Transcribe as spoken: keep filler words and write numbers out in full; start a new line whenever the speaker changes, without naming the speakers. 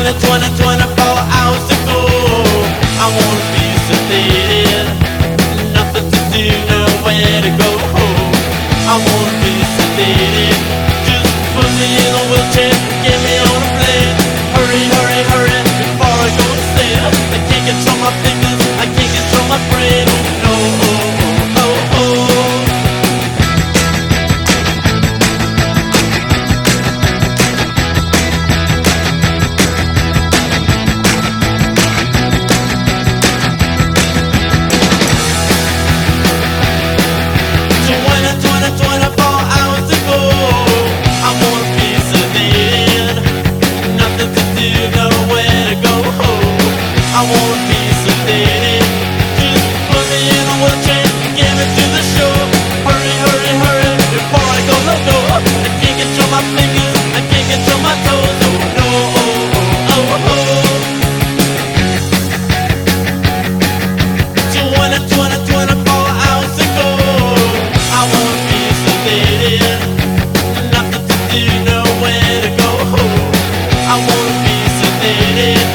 twenty, twenty-four hours to go. I wanna be sedated, nothing to do, nowhere to go. I wanna be sedated, just put me in a wheelchair, get me on a plane. Hurry, hurry, hurry, before I go insane. I can't control my fingers, I can't control my brain. Oh no, oh, oh, oh, oh. twenty-four hours to go. I wanna be sedated, nothing to do, nowhere to go. I wanna be sedated, just put me in a wheelchair, get me to the show. Hurry, hurry, hurry, before I go let go. I can't control my fingers, I can't control my toes. Oh no, oh, oh, oh. twenty, twenty, twenty-four hours to go. I wanna be sedated, nothing to do, nowhere to go. I wanna be sedated.